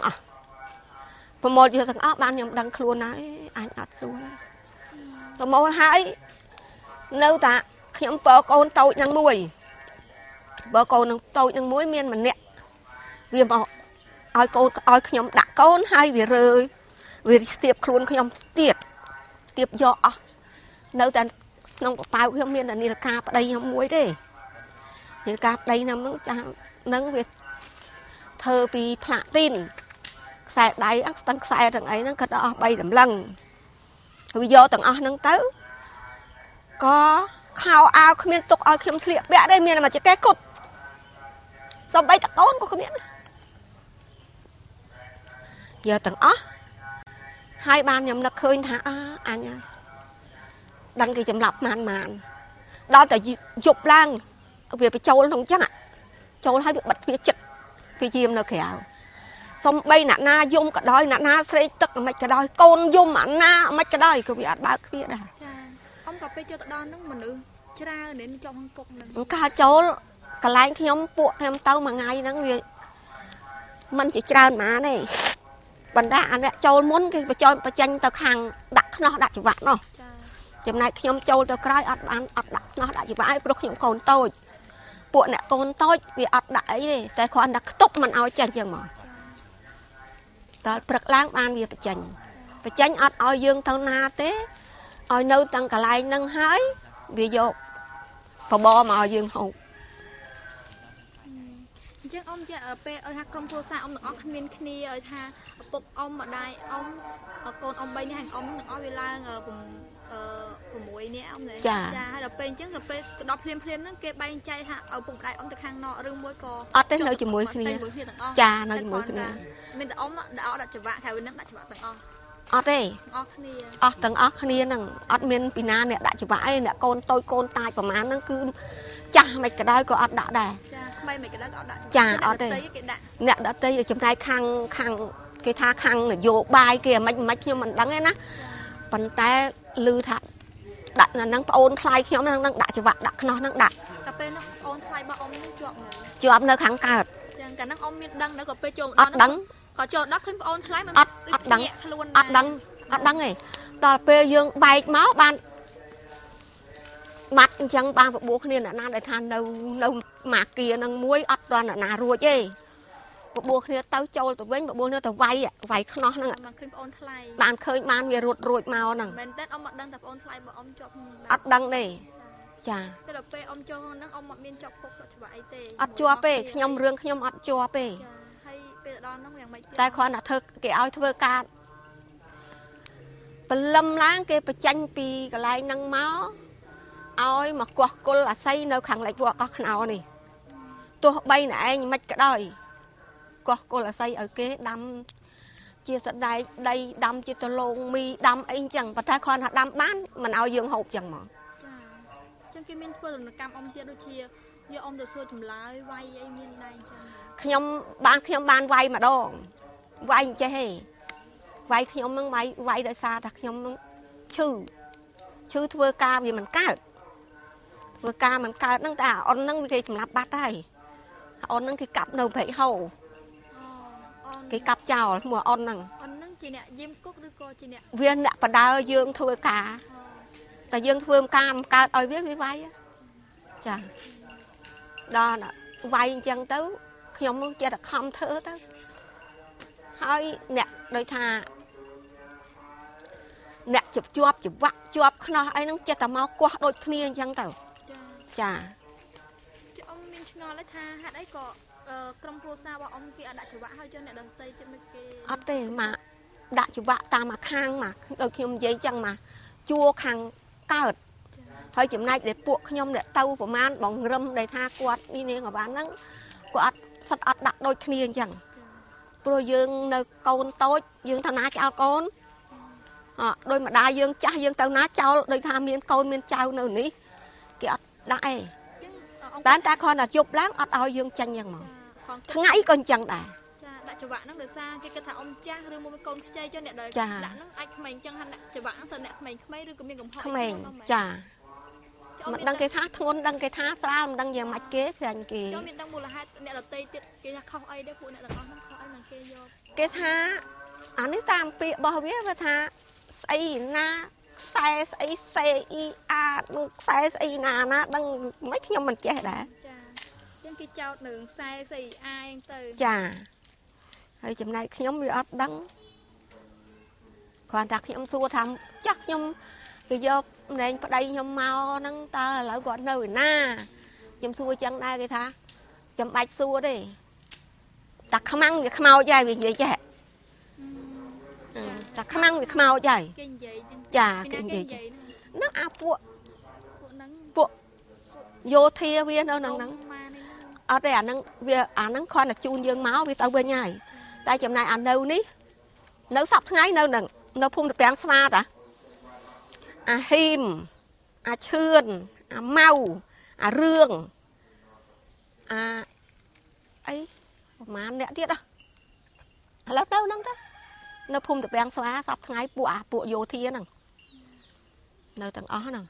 tầng ban nhầm đăng luôn nãy anh ắt luôn phẩm môi hái nâu ta nhầm bờ con tàu nhang muối bờ con tàu nhang muối miên mà nè vì mà oi nhầm đã con hay vì rơi vì tiệp luôn nhầm tiệp do nâu ta nông của bao nhiêu miền là nil cáp đây không muối đấy nil cáp đây nằm nắng chang nắng việt thơ vì platin xài đáy tăng xài thằng ấy nó cất đó bay tầm lần vì do tầng nắng tới có khao ao không miền tục ao khiêm liệt bẹ đây miền mà chỉ cái cột xong bay tắc tốn có không miền giờ tầng hai ban nhầm nó khơi thả anh ơi đăng cái chấm lọc màn đó là dục lang việc phải châu không chắc ạ châu hay bị bật phía chật phía chim nó khéo xong bay nã na dung cả đôi nã na xây tức mày cả đôi con dung mà na mày cả đôi cứ bị ạt ba phía đây ông cà phê cho tao đo nó mình được ra đến trong cục này cả châu cả lái khi ông buộc em tao mà ngay nó việc mình chỉ tràn má này bần đã anh châu muốn cái cho tranh tao hàng đặt nó đặt chụp vặt nó chấm này khi ông châu tao cay ắt đặt nó đặt chụp vặt rồi những con tôi buộc nè con tôi vì ắt đặt ấy đi tại con đặt túc mình ao tranh chẳng mà đó bật láng ban vì phải tranh ắt ao dương thâu na thế ao nâu tăng cả lại nâng hái vì vô và bo mà ao dương hậu chứ ông cha ở pe ở trong thua xa ông nó miên khni ở tha bụng ông ở đây ông con ông bay như hàng ông nó về la vùng muối nè ông này cha hay là pe chứ là pe đọc phim nó kê bay chay ha ở bụng đại ông từ hàng nọ rừng muối co ở tới nơi chỉ muối khni cha nơi chỉ muối khni mình ông đã đặt chụp vạ theo bên nó đặt chụp vạ tầng ở đây ở tầng ở khni nè ở miền pina nè đặt chụp vạ nè con tai của má nó cứ cha mày cái đó có ở đã đà cha ở đây nè đã tây trong này khang cái tha khang là vô bài kìa mạch nhưng mình đắng ấy ná bàn tay lư thạch đặt là năng ôn khai khi ông năng đặt cho bạn đặt nó năng đặt cà phê nó ôn khai bao ông chọn nơi kháng cạt cả năng ông miên đăng đã cà phê trộn đắng có trộn đất thêm ôn khai mà đắng này tà phê dương bài máu ban បាត់អញ្ចឹងបានបបួលគ្នាអ្នកណាដែលថានៅម៉ាគីនឹងមួយអត់ដល់អ្នកណារួចទេបបួលគ្នាទៅចូលទៅវិញបបួលគ្នាទៅវាយខ្នោះហ្នឹងបានឃើញបងថ្លៃបានឃើញបានវារត់រួចមកហ្នឹងមែនតើអ៊ំអត់ដឹងតែបងថ្លៃបើអ៊ំជាប់អត់ដឹងទេចាតែដល់ពេលអ៊ំចូលហ្នឹងអ៊ំអត់មានជាប់គុកច្បាប់អីទេអត់ជាប់ទេខ្ញុំរឿងខ្ញុំអត់ជាប់ទេហើយពេលដល់ហ្នឹងយ៉ាងម៉េចតែគ្រាន់តែធ្វើគេឲ្យធ្វើការបលឹមឡើងគេបញ្ចេញពីកន្លែងហ្នឹងមកឲ្យមកកោះគុលអាស័យនៅខាងលិចវត្តកោះខ្នោនេះទោះបីណែឯងមិនក៏ដោយកោះគុលអាស័យឲ្យគេដាំជាសដែកដីដាំជាដលងមីដាំអីចឹងប៉ុន្តែគ្រាន់តែដាំបានមិនឲ្យយើងហូបចឹងមកចាអញ្ចឹងគេមានធ្វើដំណកម្មអ៊ំទៀតដូចជាយកអ៊ំទៅសួរចម្លើយវាយអីមានដែរអញ្ចឹងខ្ញុំបានវាយម្ដងវាយអញ្ចេះហេវាយខ្ញុំនឹងវាយដោយសារថាខ្ញុំនឹងឈឺធ្វើការវាមិនកើតធ្វើការមិនកើតហ្នឹងតែអ៊ុនហ្នឹងវាគេសម្លាប់បាត់ហើយអ៊ុនហ្នឹងគេកាប់នៅព្រែកហូគេកាប់ចោលឈ្មោះអ៊ុនហ្នឹងជាអ្នកយាមគុកឬក៏ជាអ្នកវាអ្នកបដើយើងធ្វើការតែយើងធ្វើការមិនកើតឲ្យវាវាយចាដល់វាយអញ្ចឹងទៅខ្ញុំនឹងចេះតែខំធ្វើទៅហើយអ្នកដូចថាអ្នកជាប់ច្បាក់ជាប់ខ្នោះអីហ្នឹងចេះតែមកគាស់ដូចគ្នាអញ្ចឹងទៅចាអ៊ំមានឆ្ងល់ថាហេតុអីក៏ក្រុមគ្រួសាររបស់អ៊ំគេអត់ដាក់ច្បាក់ហើយចុះអ្នកដទៃចិត្តមិនគេអត់ទេមកដាក់ច្បាក់តាមមកខាងមកដូចខ្ញុំនិយាយចឹងមកជួខាងកើតហើយចំណែកដែលពួកខ្ញុំអ្នកទៅប្រមាណបងរឹមដែលថាគាត់នេះនាងអាបានហ្នឹងគាត់អត់ដាក់ដូចគ្នាអញ្ចឹងព្រោះយើងនៅកូនតូចយើងថាណាចោលកូនដោយម្ដាយយើងចាស់យើងទៅណាចោលដោយថាមានកូនមានចៅនៅនេះគេអត់ដាក់ឯងតែគ្រាន់តែជប់ឡើងអត់ឲ្យយើងចាញ់យ៉ាងមកថ្ងៃក៏អញ្ចឹងដែរចាដាក់ច្បាក់ហ្នឹងដោយសារគេគិតថាអ៊ំចាស់ឬមួយកូនខ្ចីចុះអ្នកដែលដាក់ហ្នឹងអាចក្មេងអញ្ចឹងថាដាក់ច្បាក់ហ្នឹងសិនអ្នកក្មេងឬក៏មានកំហុសក្មេងចាមិនដឹងគេថាធ្ងន់ដឹងគេថាស្រាលមិនដឹងយ៉ាងម៉េចគេព្រាញ់គេចូលមានដឹងមូលហេតុអ្នកដទៃទៀតគេថាខុសអីដែរពួកអ្នកទាំងអស់ហ្នឹងខុសអីមិនគេយកគេថាអានេះតាមពាក្យរបស់វាថាស្អីណាខ្សែស្អី CER នឹងខ្សែស្អីណាដឹងមិនខ្ញុំមិនចេះដែរចាអញ្ចឹងគេចោតនឹងខ្សែ CER អញ្ចឹងទៅចាហើយចំណែកខ្ញុំវាអត់ដឹងគ្រាន់តែខ្ញុំសួរថាចាស់ខ្ញុំគេយកម្លែងប្តីខ្ញុំមកហ្នឹងតើឥឡូវគាត់នៅឯណាខ្ញុំសួរចឹងដែរគេថាចាំបាច់សួរទេតែខ្មាំងវាខ្មោចហើយវានិយាយចេះតែខ្មាំងវាខ្មោចហើយគេនិយាយចឹងចាគេនិយាយហ្នឹងអាពួកហ្នឹងពួកយោធាវានៅហ្នឹងអត់ទេអាហ្នឹងគ្រាន់តែជូនយើងមកវាទៅវិញហើយតែចំណាយអានៅនេះនៅសប្តាហ៍ថ្ងៃនៅភូមិតាពាំងស្វាតាអាហ៊ីមអាឈឿនអាម៉ៅអារឿងអាអីប្រហែលអ្នកទៀតឥឡូវទៅហ្នឹងទៅនៅភូមិតាពាំងស្វាសប្តាហ៍ថ្ងៃពួកយោធាហ្នឹងនៅទាំងអស់ហ្នឹង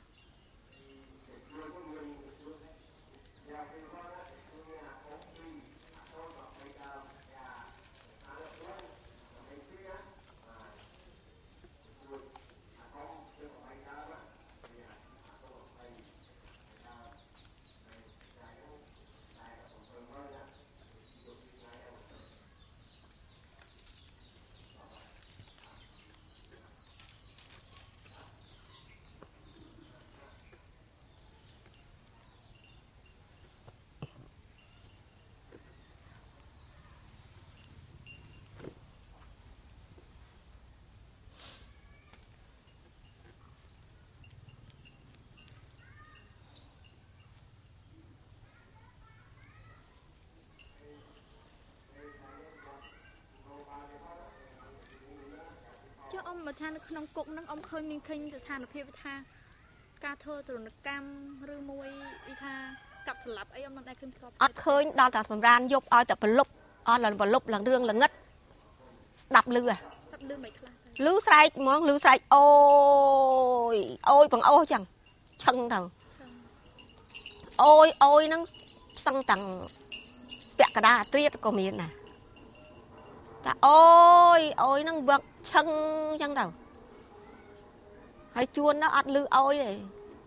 អ៊ំមកថានៅក្នុងគុកហ្នឹងអ៊ំឃើញមានឃើញស្ថានភាពថាការធ្វើទរណកម្មឬមួយវិថាកាប់ស្លាប់អីអ៊ំមិនដែលឃើញធ្លាប់អត់ឃើញដល់តែសម្រានយប់ឲ្យតែប្រលប់អស់ឡើងប្រលប់ឡើងរឿងល្ងិតស្ដាប់ឮមិនខ្លះឮស្រែកហ្មងឮស្រែកអូយបងអូសចឹងឆឹងទៅអូយហ្នឹងសឹងតាំងពាក់កណ្ដាលអាត្រៀតក៏មានដែរតែអូយហ្នឹងវឹកឆឹងចឹងទៅហើយជួនទៅអត់ឮអូយទេ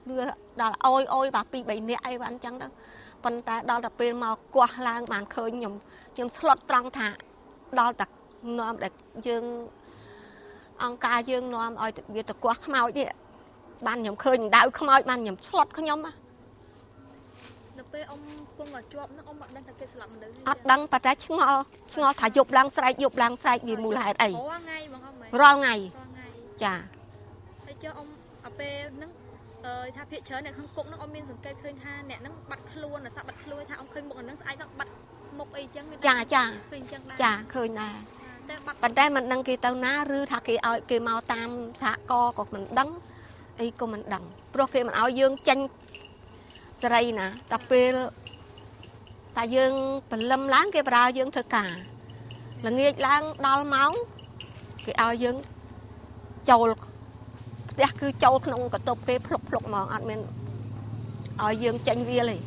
វាដល់អយបាទ2 3នាក់អីបានអញ្ចឹងទៅប៉ុន្តែដល់តែពេលមកកោះឡើងបានឃើញខ្ញុំស្លុតត្រង់ថាដល់តែនាំដែលយើងអង្គការយើងនាំឲ្យវាទៅកោះខ្មោចនេះបានខ្ញុំឃើញដៅខ្មោចបានខ្ញុំឆ្លត់ខ្ញុំដល់ពេលអ៊ំពងជាប់នឹងអ៊ំអត់ដឹងថាគេស្លាប់មនុស្សអត់ដឹងប៉ុន្តែឆ្ងល់ថាយប់ឡើងស្រែកវាមូលហេតុអីរាល់ថ្ងៃបងអ៊ំរាល់ថ្ងៃចាហើយចុះអ៊ំអាពេលហ្នឹងថាភាគច្រើនអ្នកក្នុងគុកហ្នឹងអ៊ំមានសង្កេតឃើញថាអ្នកហ្នឹងបាត់ខ្លួនអាសាបាត់ខ្លួនថាអ៊ំឃើញមុខអាហ្នឹងស្អែកដល់បាត់មុខអីចឹងចាឃើញដែរចាឃើញដែរប៉ុន្តែមិនដឹងគេទៅណាឬថាគេឲ្យគេមកតាមសហគមន៍ក៏មិនដឹងអីក៏មិនដឹងព្រោះគេមិនឲ្យយើងចេញសេរីណាតែពេលតែយើងព្រលឹមឡើងគេបរើយើងធ្វើការល្ងាចឡើងដល់ម៉ោងគេឲ្យយើងចូលផ្ទះគឺចូលក្នុងកតុបគេភ្លុកហ្មងអត់មានឲ្យយើងចេញវាលទេ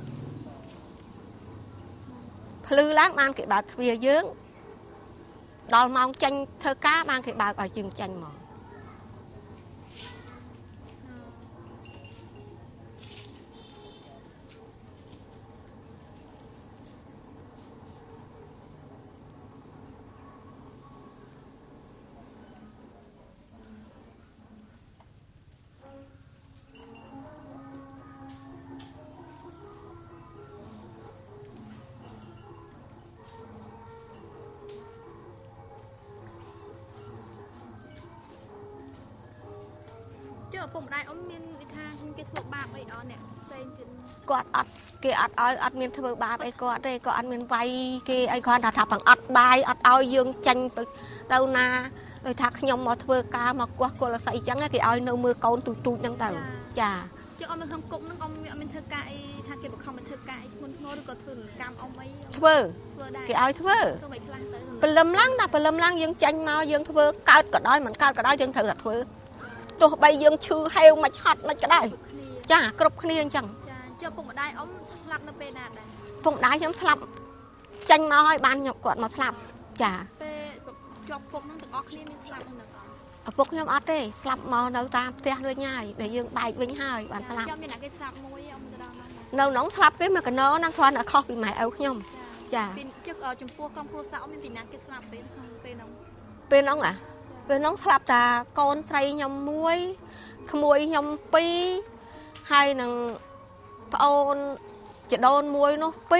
ភ្លឺឡើងបានគេបើកទ្វារយើងដល់ម៉ោងចេញធ្វើការបានគេបើកឲ្យយើងចេញមកចុះពុកម្ដាយអ៊ំមាននិយាយថាគេធ្វើបាបអីអស់អ្នកផ្សេងទៀតគាត់អត់គេអត់ឲ្យអត់មានធ្វើបាបអីគាត់ទេគាត់អត់មានវាយគេអីគាត់ថាបង្អត់បាយអត់ឲ្យយើងចាញ់ទៅណាដូចថាខ្ញុំមកធ្វើការមកគោះគល់អាស័យអញ្ចឹងគេឲ្យនៅមើលកូនទូចហ្នឹងទៅចាចុះអ៊ំនៅក្នុងគុកហ្នឹងអ៊ំអត់មានធ្វើការអីថាគេបង្ខំឲ្យធ្វើការអីធ្ងន់ធ្ងរឬក៏ធ្វើកម្មអ៊ំអីធ្វើដែរគេឲ្យធ្វើមិនខ្លះទៅព្រលឹមឡើងយើងចាញ់មកយើងធ្វើកើតក៏ដោយមិនកើតក៏ដោយយើងត្រូវតែធ្វើទោះបីយើងឈឺហេវមិនឆត់មិនក៏ដោយចាគ្រប់គ្នាអញ្ចឹងចាចុះពុកម្ដាយអ៊ំស្លាប់នៅពេលណាដែរពុកម្ដាយខ្ញុំស្លាប់ចាញ់មកឲ្យបានគាត់មកស្លាប់ចាពេលជាប់គុកហ្នឹងទាំងអស់គ្នាមានស្លាប់ហ្នឹងឪពុកខ្ញុំអត់ទេស្លាប់មកនៅតាមផ្ទះវិញហើយដែលយើងបែកវិញហើយបានស្លាប់ខ្ញុំមានអ្នកគេស្លាប់មួយអ៊ំទៅដល់នៅក្នុងស្លាប់គេមកកណោហ្នឹងគ្រាន់តែខុសពីម៉ែឪខ្ញុំចាពីចុះចំពោះក្រុមគ្រួសារអ៊ំមានពីណាគេស្លាប់ពេលហ្នឹងពេលហ្នឹងស្លាប់តាកូនស្រីខ្ញុំ1ក្មួយខ្ញុំ2ហើយនឹងប្អូនចដូនមួយនោះ2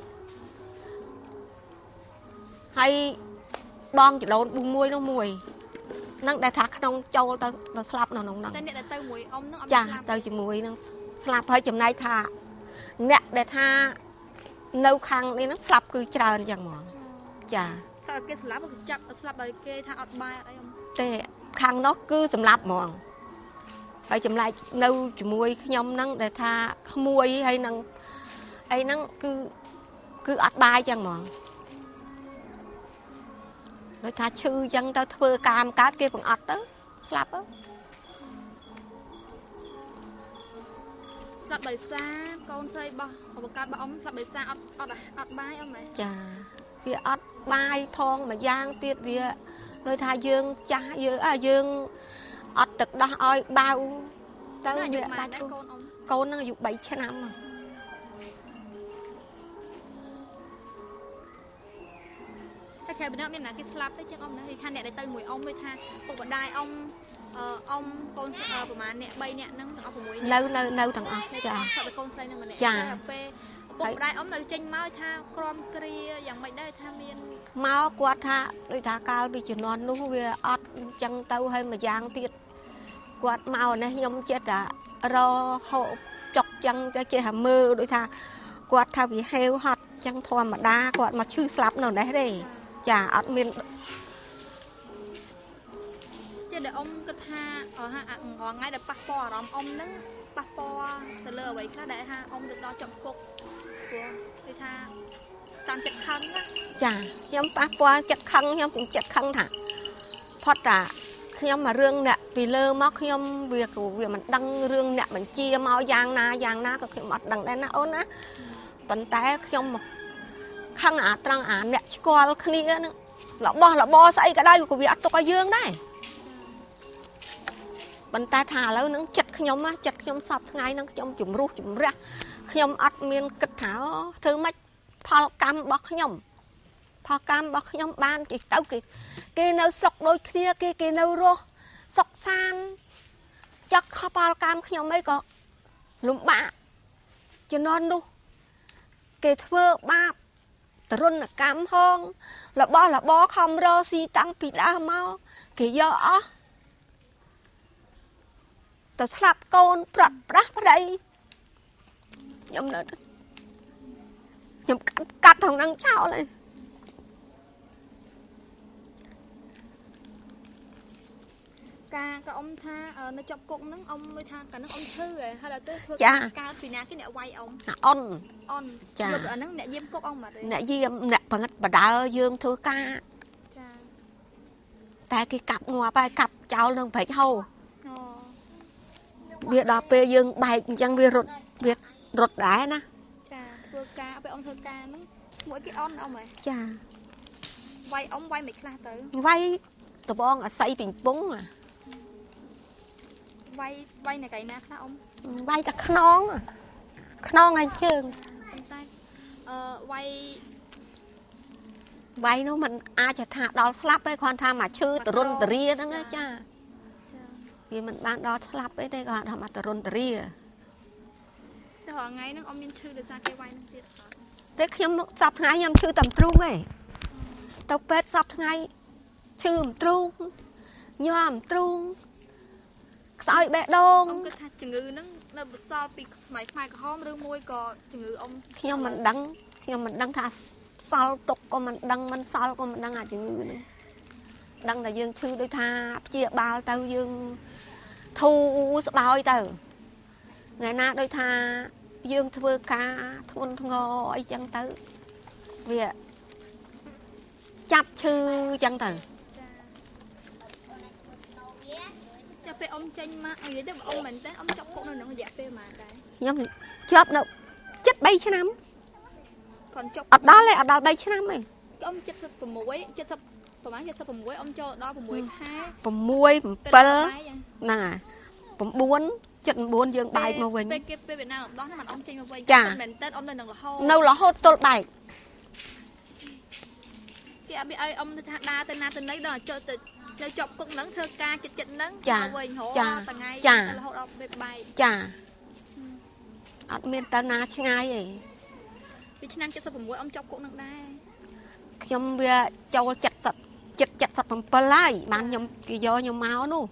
ហើយបងចដូនមួយនោះ1ហ្នឹងដែលថាក្នុងចូលទៅស្លាប់នៅក្នុងហ្នឹងតែអ្នកដែលទៅមួយអ៊ំហ្នឹងអត់ចាទៅជាមួយនឹងស្លាប់ហើយចំណែកថាអ្នកដែលថានៅខាងនេះហ្នឹងស្លាប់គឺច្រើនយ៉ាងហ្មងចាថាគេស្លាប់គេចាប់ស្លាប់ដោយគេថាអត់បាយអត់អីអ៊ំទេខាងនោះគឺសម្លាប់ហ្មងហើយចម្លែកនៅជាមួយខ្ញុំហ្នឹងដែលថាក្មួយហើយនឹងអីហ្នឹងគឺអត់បាយចឹងហ្មងដូចថាឈឺចឹងទៅធ្វើការកើតគេបង្អត់ទៅស្លាប់ស្លាប់ដោយសារកូនស្រីរបស់បង្កើតរបស់អ៊ំស្លាប់ដោយសារអត់បាយអ៊ំហ៎ចាវាអត់បាយផងមួយយ៉ាងទៀតវាដូចថាយើងចាស់យើងអត់ទឹកដោះឲ្យបៅទៅវាដាច់កូននឹងអាយុ3ឆ្នាំតែក្រៅពីនោះមានអ្នកគេស្លាប់ទៅចឹងអ៊ំណាគេថាអ្នកដែលទៅមួយអ៊ំដូចថាពុកម្ដាយអ៊ំអ៊ំកូនប្រហែលអ្នក3អ្នកហ្នឹងទាំងអស់6 អ្នកនៅទាំងអស់ចាតែកូនស្រីនឹងម្នាក់តែពេលពុកម្ដាយអ៊ំនៅចេញមកថាក្រំគ្រាយ៉ាងម៉េចដែរថាមានមកគាត់ថាដូចថាកាលពីជំនាន់នោះវាអត់អញ្ចឹងទៅហើយមួយយ៉ាងទៀតគាត់មកនេះខ្ញុំចិត្តតែរហូបចុកចឹងទៅចេះតែមើលដូចថាគាត់ថាវាហេវហត់ចឹងធម្មតាគាត់មកឈឺស្លាប់នៅនេះទេចាអត់មានចេះតែអ៊ំគិតថាថ្ងៃដែលប៉ះពាល់អារម្មណ៍អ៊ំហ្នឹងប៉ះពាល់ទៅលើអ្វីខ្លះដែលថាអ៊ំទៅដល់ជាប់គុកព្រោះគេថាតាមចិត្តខឹងណាចាខ្ញុំប៉ះពាល់ចិត្តខឹងខ្ញុំពុំចិត្តខឹងថាផុតតាខ្ញុំមករឿងអ្នកពីលើមកខ្ញុំវាមិនដឹងរឿងអ្នកបញ្ជាមកយ៉ាងណាក៏ខ្ញុំអត់ដឹងដែរណាអូនណាប៉ុន្តែខ្ញុំមកខឹងត្រង់អ្នកស្គាល់គ្នាហ្នឹងរបបស្អីក៏ដោយក៏វាអត់ទុកឲ្យយើងដែរប៉ុន្តែថាឥឡូវហ្នឹងចិត្តខ្ញុំសពថ្ងៃហ្នឹងខ្ញុំជំរុះជំរះខ្ញុំអត់មានគិតថាធ្វើម៉េចផលកម្មរបស់ខ្ញុំបានគេទៅគេនៅស្រុកដូចគ្នាគេនៅរស់សុខសាន្តចាក់ខផលកម្មខ្ញុំអីក៏លំបាកជំនាន់នោះគេធ្វើបាបទរណកម្មហងរបស់របរខំរស៊ីតាំងពីដើមមកគេយកអស់ទៅស្លាប់កូនប្រាត់ប្រាស់ប្តីខ្ញុំនៅខ្ញុំកាត់ថងនឹងចោលហើយការក៏អ៊ំថានៅជាប់គុកហ្នឹងអ៊ំមើលថាកាលហ្នឹងអ៊ំឈឺហើយដល់ទៅធ្វើកើតពីណាគេអ្នកវាយអ៊ំអ៊នចាលោកអាហ្នឹងអ្នកយាមគុកអ៊ំបាត់អ្នកយាមអ្នកបង្បដើយើងធ្វើការចាតែគេកាប់ងាប់ហើយកាប់ចោលនឹងព្រែកហូរវាដល់ពេលយើងបែកអញ្ចឹងវារត់ដែរណាចាធ្វើការពេលអ៊ំធ្វើការហ្នឹងមួយគេអ៊ំហ៎ចាវាយអ៊ំវាយមិនខ្លះទៅវាយដបងអាស័យពីពងវាយនៅកន្លែងណាខ្លះអ៊ំវាយតែខ្នងហើយជើងប៉ុន្តែវាយនោះมันអាចថាដល់ស្លាប់ទេគ្រាន់ថាមកឈឺទរុនទរាហ្នឹងចាវាមិនបានដល់ស្លាប់ទេគាត់ថាមកទរុនទរាតែរាល់ថ្ងៃហ្នឹងអ៊ំមានឈឺដោយសារគេវាយហ្នឹងទៀតតែខ្ញុំសប្តាហ៍ថ្ងៃខ្ញុំឈឺតែទ្រូងទេទៅពេទ្យសប្តាហ៍ថ្ងៃឈឺទ្រូងញ័រទ្រូងខ្សោយបេះដូងអ៊ំគិតថាជំងឺហ្នឹងនៅបន្សល់ពីស្ម័យខ្មែរក្រហមឬមួយក៏ជំងឺអ៊ំខ្ញុំមិនដឹងថាសល់ទុកក៏មិនដឹងមិនសល់ក៏មិនដឹងអាជំងឺហ្នឹងដឹងតែយើងឈឺដូចថាព្យាបាលទៅយើងធូរស្បើយទៅថ្ងៃណាដូចថាយើងធ្វើការធ្ងន់ធ្ងរអីចឹងទៅវាចាប់ឈឺចឹងទៅចាប់ពេលអ៊ំចេញមកនិយាយទៅអ៊ំមែនទេអ៊ំជាប់គុកនៅក្នុងរយៈពេលប៉ុន្មានដែរខ្ញុំជាប់នៅ73ឆ្នាំ còn chọc អត់ដល់ទេអត់ដល់3ឆ្នាំទេអ៊ំ76 70ប្រហែល76អ៊ំចូលដល់6ខែ 6 7ហ្នឹងហើយ9 79យើងបែកមកវិញពេលវៀតណាមដោះហ្នឹងមិនអ៊ំចេញមកវិញមែនតើអ៊ំនៅនឹងរហូតទល់បែកគេអត់មានឲ្យអ៊ំថាដើរទៅណាទៅណីដល់ចូលទៅនៅជាប់គុកហ្នឹងធ្វើការចិត្តហ្នឹងមកវិញរហូតថ្ងៃរហូតដល់ពេលបែកចាអត់មានទៅណាឆ្ងាយទេពីឆ្នាំ76អ៊ំជាប់គុកនឹងដែរខ្ញុំវាចូល77ហើយបានខ្ញុំគេយកខ្ញុំមកនោះ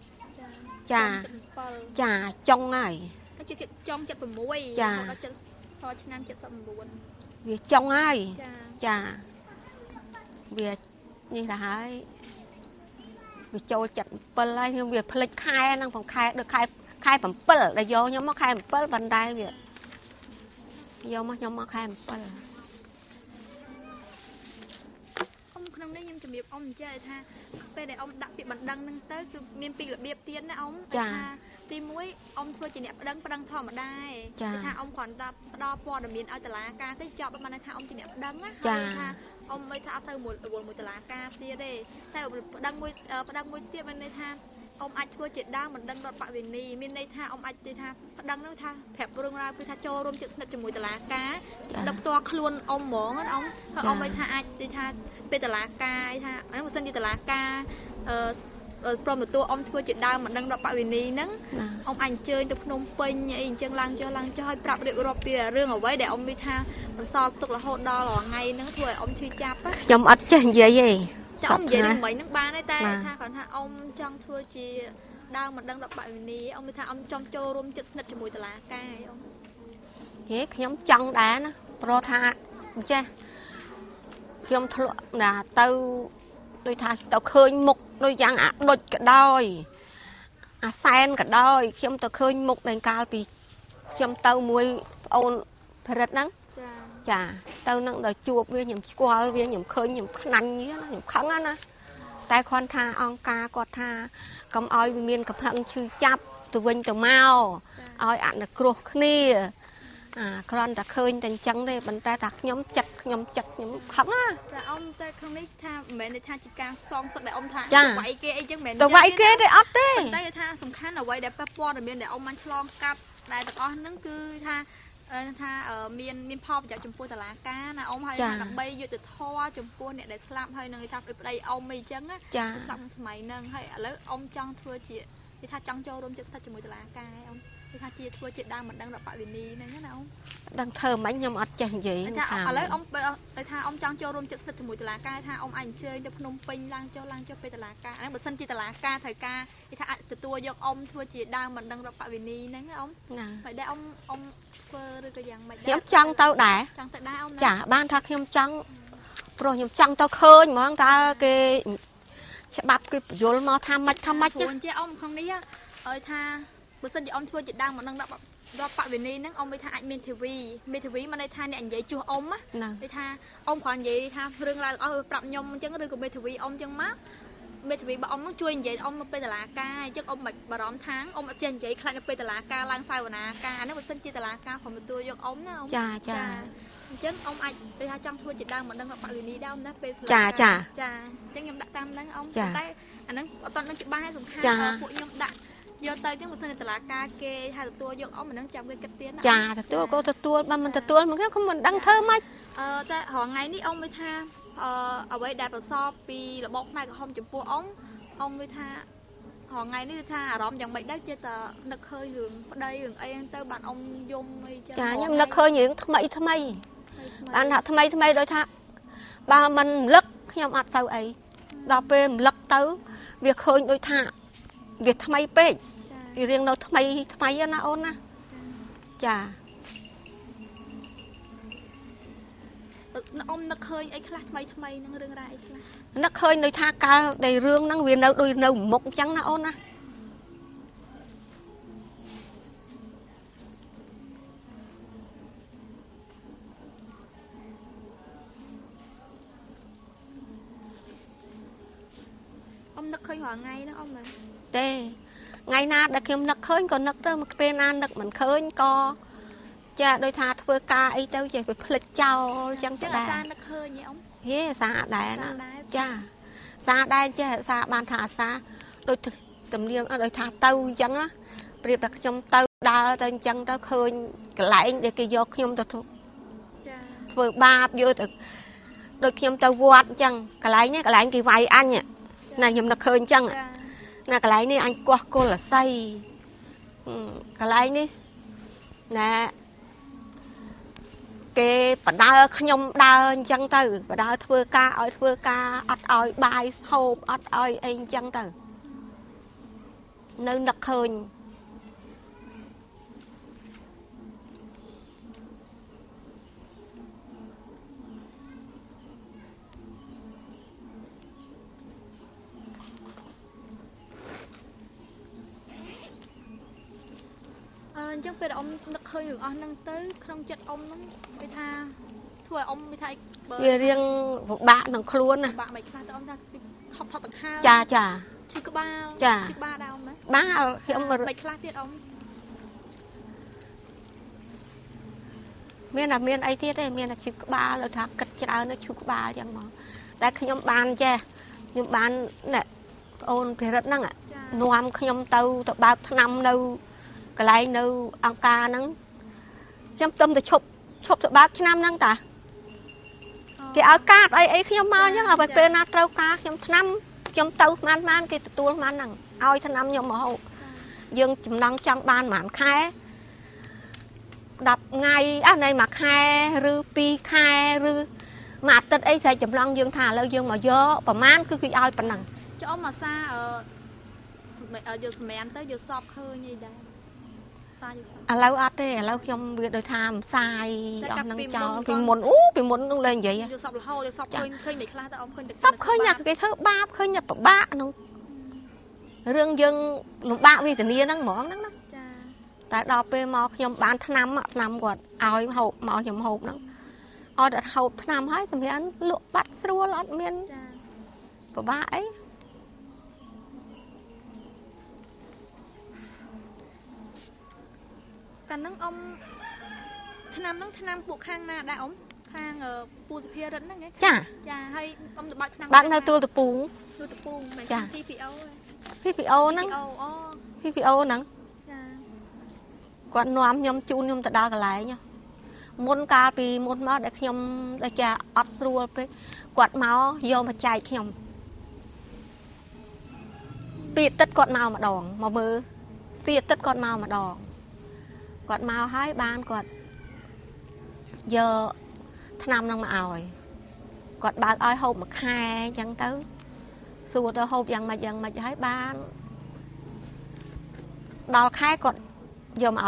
ចាចុងហើយទៅចុង76 ចាដល់ឆ្នាំ79 វាចុងហើយចាវានេះទៅហើយវាចូល77ហើយខ្ញុំវាផ្លិចខែហ្នឹងផងខែដូចខែ7ដែលយកខ្ញុំមកខែ7បណ្ដៃវាយកមកខ្ញុំមកខែ7 ក្នុងនេះខ្ញុំជំរាបអ៊ំចេះថាពេលដែលអ៊ំដាក់ពាក្យបណ្ដឹងហ្នឹងទៅគឺមានពីរបៀបទៀតណាអ៊ំថាទី1អ៊ំធ្វើជាអ្នកប្តឹងធម្មតាទេថាអ៊ំគ្រាន់តែផ្ដល់ព័ត៌មានឲ្យតុលាការទៅចប់បានថាអ៊ំជាអ្នកប្តឹងណាថាអ៊ំមិនថាអត់សូវមួយតុលាការទៀតទេតែប្តឹងមួយទៀតមានន័យថាអ៊ំអាចធ្វើជាដើមបណ្ដឹងរដ្ឋបវេនីមានន័យថាអ៊ំអាចនិយាយថាប្តឹងនោះថាប្រាប់រឿងរ៉ាវគឺថាចូលរួមជិតស្និទ្ធជាមួយតុលាការដឹកផ្ទាល់ខ្លួនអ៊ំហ្មងណាអ៊ំហើយអ៊ំមិនថាអាចនិយាយថាពេលតុលាការថាហ្នឹងបើសិនជាតុលាការព្រមទទួលអ៊ំធ្វើជាដើមបណ្ដឹងរដ្ឋបវេនីហ្នឹងអ៊ំអាចអញ្ជើញទៅភ្នំពេញអីអញ្ចឹងឡើងចុះឲ្យប្រាប់រៀបរាប់ពីរឿងអ្វីដែលអ៊ំមានថាបន្សល់ទុករហូតដល់រាល់ថ្ងៃហ្នឹងធ្វើឲ្យអ៊ំឈឺចាប់ខ្ញុំអត់ចេះនិយាយទេតែអ៊ំនិយាយនឹងមិញហ្នឹងបានតែថាគាត់ថាអ៊ំចង់ធ្វើជាដើមមិនដឹងដល់បវេនីអ៊ំមានថាអ៊ំចង់ចូលរួមជិតស្និទ្ធជាមួយតុលាការអ៊ំហេខ្ញុំចង់ដែរណាព្រោះថាចេះខ្ញុំធ្លាប់ណាទៅដូចថាទៅឃើញមុខដូចយ៉ាងអាដុចក៏ដោយអាសែនក៏ដោយខ្ញុំទៅឃើញមុខនៃកាលពីខ្ញុំទៅមួយប្អូនប្រិតហ្នឹងចាទៅនឹងដល់ជួបវាខ្ញុំស្គាល់វាខ្ញុំឃើញខ្ញុំខ្នាញ់វាខ្ញុំខឹងណាតែគ្រាន់ថាអង្គការគាត់ថាកុំឲ្យវាមានកំហឹងឈឺចាប់ទៅវិញទៅមកឲ្យអនុគ្រោះគ្នាគ្រាន់តែឃើញតែអញ្ចឹងទេប៉ុន្តែថាខ្ញុំចិត្តខ្ញុំខឹងណាតែអ៊ំតែក្នុងនេះថាមិនមែនថាជាការសងសឹកដែលអ៊ំថាវាយគេអីចឹងមិនមែនទៅវាយគេទេអត់ទេតែថាសំខាន់អ្វីដែលប៉ះពាល់ដែលមានដែលអ៊ំបានឆ្លងកាត់ដែលទាំងអស់ហ្នឹងគឺថាមានផលប្រយោជន៍ចំពោះតឡាការណាអ៊ំហើយថាដើម្បីយុត្តិធម៌ចំពោះអ្នកដែលស្លាប់ហើយនឹងថាប្តីអ៊ំអីចឹងណាស្លាប់ក្នុងសម័យហ្នឹងហើយឥឡូវអ៊ំចង់ធ្វើជាគេថាចង់ចូលរួមចិត្តស្ថិតជាមួយតឡាការអ៊ំគេថាជាធ្វើជាដើមមិនដឹងរបវិនីហ្នឹងណាអ៊ំដឹងធ្វើមិនខ្ញុំអត់ចេះនិយាយថាឥឡូវអ៊ំទៅថាអ៊ំចង់ចូលរួមចិត្តស្ថិតជាមួយតឡាការថាអ៊ំអាចអញ្ជើញទៅភ្នំពេញឡើងចុះពេលតឡាការហ្នឹងបើសិនជាតឡាការត្រូវការគេថាអាចទទួលយកអ៊ំធ្វើជាដើមមិនដឹងរបវិនីហ្នឹងអ៊ំហើយដែរអ៊ំធ្វើឬក៏យ៉ាងម៉េចដែរខ្ញុំចង់ទៅដែរចង់ទៅដែរអ៊ំចាបានថាខ្ញុំចង់ព្រោះខ្ញុំចង់ទៅឃើញហ្មងតើគេច្បាប់គេបញ្យល់មកថាម៉េចព្រោះជាអ៊ំក្នុងនេះឲ្យថាបើសិនជាអ៊ំធ្វើជាដើមមិនដឹងដល់បវិនីហ្នឹងអ៊ំវិញថាអាចមានធីវីមិនន័យថាអ្នកនិយាយជួសអ៊ំណាគេថាអ៊ំគ្រាន់និយាយថារឿងឡើងអស់ប្រាប់ខ្ញុំអញ្ចឹងឬក៏មេធាវីអ៊ំអញ្ចឹងមកមេធាវីរបស់អ៊ំហ្នឹងជួយនិយាយអ៊ំមកពេលតឡាការអញ្ចឹងអ៊ំមិនបារម្ភថាអ៊ំអត់ចេះនិយាយខ្លាចនៅពេលតឡាការឡើងសាវនាការហ្នឹងបើសិនជាតឡាការខ្ញុំទទួលយកអ៊ំណាអ៊ំចាអញ្ចឹងអ៊ំអាចទៅថាចង់ធ្វើជាដើមមិនដឹងបវិនីដើមណាពេលចាអញ្ចឹងខ្ញុំដាក់តាមហ្នឹងអ៊ំតែអាហ្នឹងអត់ទាន់នឹងច្បាស់ហើយសំខាន់ពួកខ្ញុំដាក់យកទៅចឹងបើសិនតឡាការគេហៅទទួលយកអ៊ំមិននឹងចាំគេគិតទៀតណាចាទទួលក៏ទទួលបើមិនទទួលមកខ្ញុំមិនដឹងធ្វើម៉េចតែរហងៃនេះអ៊ំមើលថាអ្វីដែលប្រសពពីរបបផ្នែកក្រហមចំពោះអ៊ំមើលថារហងៃនេះគឺថាអារម្មណ៍យ៉ាងម៉េចដែរចេះតែនឹកឃើញរឿងប្តីរឿងអីហ្នឹងទៅបានអ៊ំយំអីចឹងចាខ្ញុំនឹកឃើញរឿងថ្មីបានថាថ្មីដូចថាបើមិនរំលឹកខ្ញុំអត់ទៅអីដល់ពេលរំលឹកទៅវាឃើញដូចថាវាថ្មីពេករៀងនៅថ្មីណាអូនណាចាអ៊ំនឹកឃើញអីខ្លះថ្មីនឹងរឿងរ៉ាវអីខ្លះនឹកឃើញដូចថាកាលដែលរឿងហ្នឹងវានៅដូចនៅមុខអញ្ចឹងណាអូនណាអ៊ំនឹកឃើញរាល់ថ្ងៃហ្នឹងអ៊ំទេថ្ងៃណាដែលខ្ញុំនឹកឃើញក៏នឹកទៅមកពេលណានឹកមិនឃើញក៏ចាដូចថាធ្វើការអីទៅចេះទៅផ្លិចចោលអញ្ចឹងទៅដែរសារនឹកឃើញទេអ៊ំហេសារដែរណាចាសារដែរចេះសារបានថាសារដូចទំនៀមដូចថាទៅអញ្ចឹងណាប្រៀបតែខ្ញុំទៅដើរទៅអញ្ចឹងទៅឃើញកន្លែងដែលគេយកខ្ញុំទៅធ្វើបាបយកទៅដូចខ្ញុំទៅវត្តអញ្ចឹងកន្លែងនេះកន្លែងគេវាយអញណាខ្ញុំនឹកឃើញអញ្ចឹងណាកន្លែងនេះអញកោះគល់អាស័យកន្លែងនេះណាគេបដើខ្ញុំដើរអញ្ចឹងទៅបដើធ្វើការឲ្យធ្វើការអត់ឲ្យបាយហូបអត់ឲ្យអីអញ្ចឹងទៅនៅនឹកឃើញអញ្ចឹងពេលអ៊ំនឹកឃើញរឿងអស់ហ្នឹងទៅក្នុងចិត្តអ៊ំហ្នឹងគេថាធ្វើឲ្យអ៊ំគេថាវារៀងពិបាកក្នុងខ្លួនណាពិបាកមិនខ្លះទៅអ៊ំថាខប់ថប់ដង្ហើមចាឈឺក្បាលឈឺក្បាលដែរអ៊ំណាបាទខ្ញុំមិនខ្លះទៀតអ៊ំមានអីទៀតទេមានតែឈឺក្បាលលើថាគិតច្រើនទៅឈឺក្បាលអញ្ចឹងមកតែខ្ញុំបានចេះខ្ញុំបានណែប្អូនភិរិតហ្នឹងនាំខ្ញុំទៅបើកថ្នាំនៅកន្លែងនៅអង្គការហ្នឹងខ្ញុំទៅឈប់ទៅបើកឆ្នាំហ្នឹងតាគេឲ្យកាតអីខ្ញុំមកអញ្ចឹងឲ្យពេលណាត្រូវការខ្ញុំឆ្នាំខ្ញុំទៅស្មានគេទទួលស្មានហ្នឹងឲ្យឆ្នាំខ្ញុំមកហូបយើងចំណងចង់បានប្រហែលខែ10ថ្ងៃនៃមួយខែឬ2ខែឬមួយអាទិត្យអីស្រីចម្លងយើងថាឥឡូវយើងមកយកប្រហែលគឺគេឲ្យប៉ុណ្ណឹងចុះអ៊ំអាសាយកសម្រានទៅយកសពឃើញអីដែរឥឡូវអត់ទេឥឡូវខ្ញុំវាដូចថាផ្សាយអស់នឹងចោលពីមុននឹងលេងនិយាយយកសពរហូតយកសពឃើញមិនខ្លះទៅអ៊ំឃើញតែសពឃើញតែគេធ្វើបាបឃើញតែពិបាកក្នុងរឿងយើងលំបាកវេទនាហ្នឹងហ្មងហ្នឹងណាចាតែដល់ពេលមកខ្ញុំបានឆ្នាំគាត់ឲ្យហូបមកខ្ញុំហូបហ្នឹងអត់ហូបឆ្នាំហើយសម្រាប់លក់បាត់ស្រួលអត់មានចាពិបាកអីកាលហ្នឹងអ៊ំ năm nó năm buộc khang na đã ống khang pu sập hia rấn đấy chả hay ông được bạc năm bác nơi tôi từ pu mày PPO nắng PPO nắng quạt nóm nhom chun nhom ta đa cái lại nha môn ca vì môn máu để nhom để cha ấp rùa pe quạt máu vô mà chạy nhom bị tất quạt máu mà đòn mà mơ bị tất quạt máu mà đòn quạt máu hai ban quạt giờ năm năng mà ỏi quạt ba ỏi hộp mà khai chẳng tới xua tôi hộp dần mà hai ban đò khai quạt giờ mà